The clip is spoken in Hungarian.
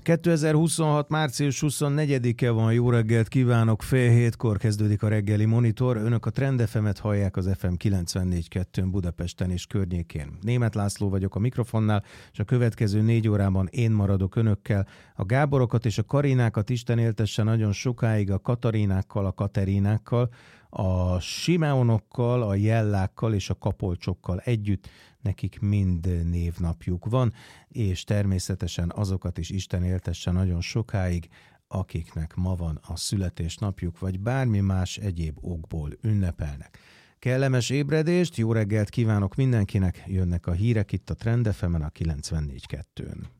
2026. március 24-e van, jó reggelt kívánok, 6:30-kor kezdődik a reggeli monitor. Önök a Trend FM-et hallják az FM 94.2-n Budapesten és környékén. Németh László vagyok a mikrofonnál, és a következő 4 órában én maradok önökkel. A Gáborokat és a Karinákat Isten éltesse nagyon sokáig, a Katarinákkal, a Katerinákkal, a Simeonokkal, a Jellákkal és a Kapolcsokkal együtt. Nekik mind névnapjuk van, és természetesen azokat is Isten éltesse nagyon sokáig, akiknek ma van a születésnapjuk, vagy bármi más egyéb okból ünnepelnek. Kellemes ébredést, jó reggelt kívánok mindenkinek, jönnek a hírek itt a Trend FM-en a 94.2-n.